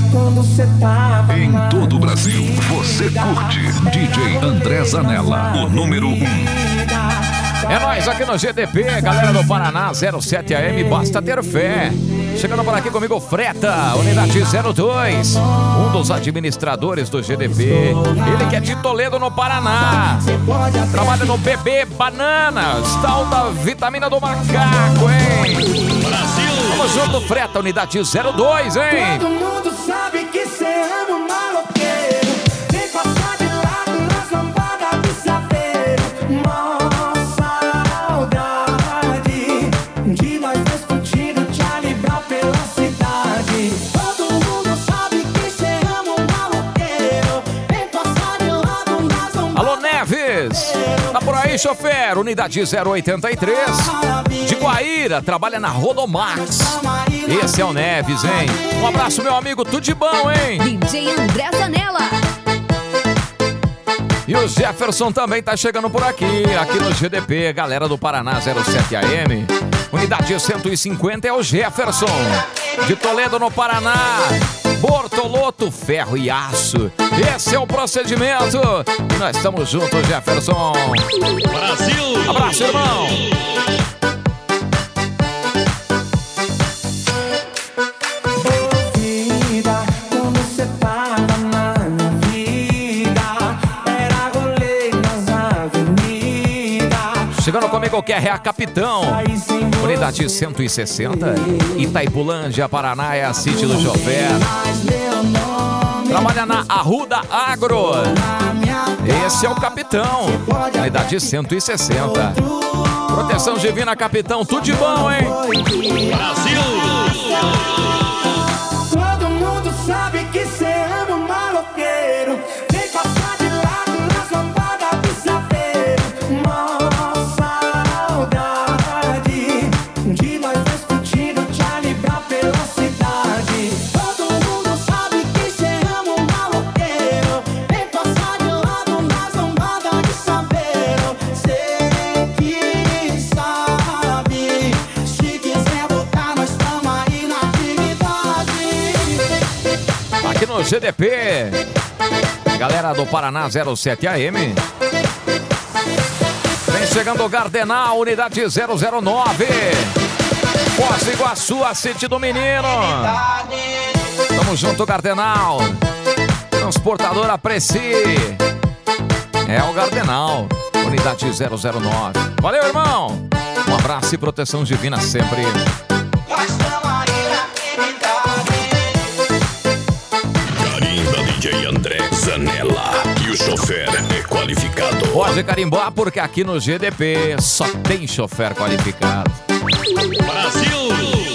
Em todo o Brasil, você curte DJ André Zanella, o número 1. É nóis aqui no GDP, galera do Paraná, 07 AM, basta ter fé. Chegando por aqui comigo, Freta, unidade 02, um dos administradores do GDP. Ele que é de Toledo, no Paraná. Trabalha no BB Bananas, tal da vitamina do macaco, hein? Brasil! Vamos junto, Freta, unidade 02, hein? Todo mundo sabe que cê ama o maloqueiro. Vem passar de lado nas lambadas de saber. Mó saudade de nós dois curtindo Charlie Brown pela cidade. Todo mundo sabe que cê ama o maloqueiro. Vem passar de lado nas lambadas. Alô, Neves! Tá por aí, chofer? Unidade 083 de Guaíra, trabalha na Rodomax. Esse é o Neves, hein? Um abraço, meu amigo, tudo de bom, hein? DJ André Zanella. E o Jefferson também tá chegando por aqui no GDP, galera do Paraná 07 AM. Unidade 150 é o Jefferson, de Toledo, no Paraná. Bortoloto, ferro e aço. Esse é o procedimento. E nós estamos juntos, Jefferson. Brasil! Abraço, irmão. Chegando comigo, que é a Capitão, unidade 160, Itaipulândia, Paraná, é a City do chofer. Trabalha na Arruda Agro. Esse é o Capitão, unidade 160. Proteção divina, Capitão, tudo de bom, hein? Brasil! Todo mundo sabe que cê ama o maloqueiro. Vem passar de lado nas lambadas de saber. Mó saudade de nós dois curtindo Charlie Brown pela cidade. Todo mundo sabe que cê ama o maloqueiro. Vem passar de lado nas lambadas de saber. Cê que sabe. Se quiser voltar, nós tamo aí na atividade. Aqui no GDP, galera do Paraná 07 AM. Vem chegando o Gardenal, unidade 009. Foz do Iguaçu, a City do Menino. Tamo junto, Gardenal. Transportadora Preci. É o Gardenal, unidade 009. Valeu, irmão. Um abraço e proteção divina sempre. Carimba DJ André Zanella. E o chofer é qualificado. Pode carimbar, porque aqui no GDP só tem chofer qualificado. Brasil!